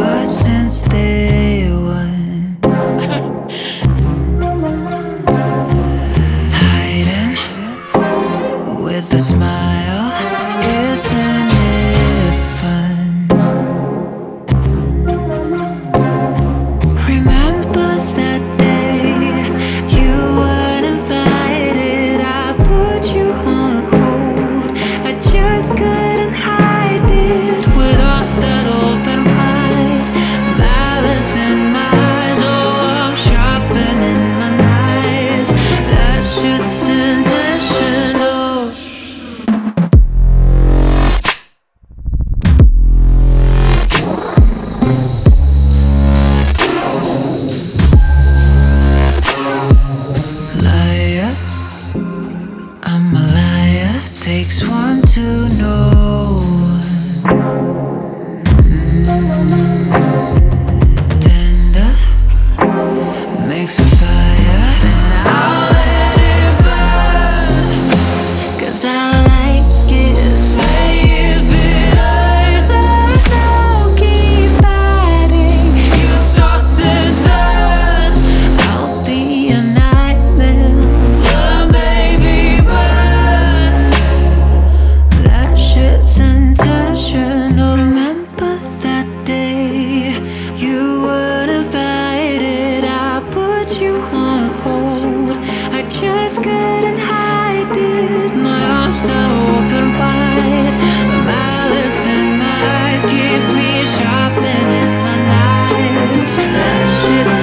but since day one, hiding with a smile, isn't it fun? Remember that day you weren't invited, I put you on hold, I just couldn't hide it. With arms that open wide, malice in my eyes, oh, I'm sharpening my knives. That shit's intentional. Liar, I'm a liar, takes one to know one. Tender makes a fire, then I'll let it burn, 'cause I like it. Say if it hurts, I'll keep fighting. You toss and turn, I'll be a nightmare. Burn, baby, burn. That shit's intentional. Remember that day you weren't invited, I put you on hold, I just couldn't hide it. My arms are open wide, the malice in my eyes keeps me sharpening my knives. That shit's